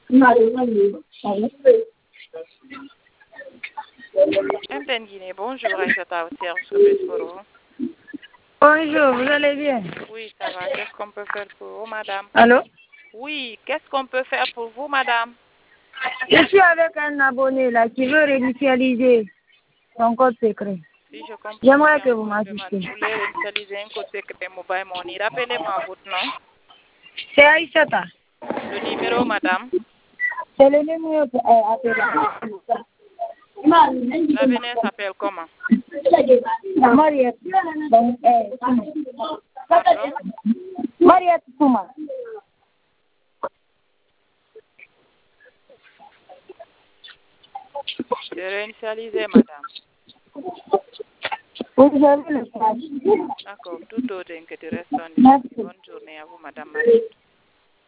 Antenne Guinée, bonjour Aïssata au service plus pour vous. Bonjour, vous allez bien? Oui, ça va. Qu'est-ce qu'on peut faire pour vous, madame? Allô? Oui, qu'est-ce qu'on peut faire pour vous, madame? Je suis avec un abonné là qui veut réinitialiser son code secret. Si je comprends J'aimerais bien, que vous m'assistiez. vous voulez réinitialiser un code secret mobile money. Rappelez-moi votre nom. C'est Aïssata. Le numéro, madame. C'est le numéro appelé. L'avenir s'appelle comment? Mariette. Donc, Pardon? Mariette Souma. C'est réinitialisé, madame. Vous avez le flash. D'accord. Tout autre que tu restes en Merci. bonne journée à vous, madame Mariette.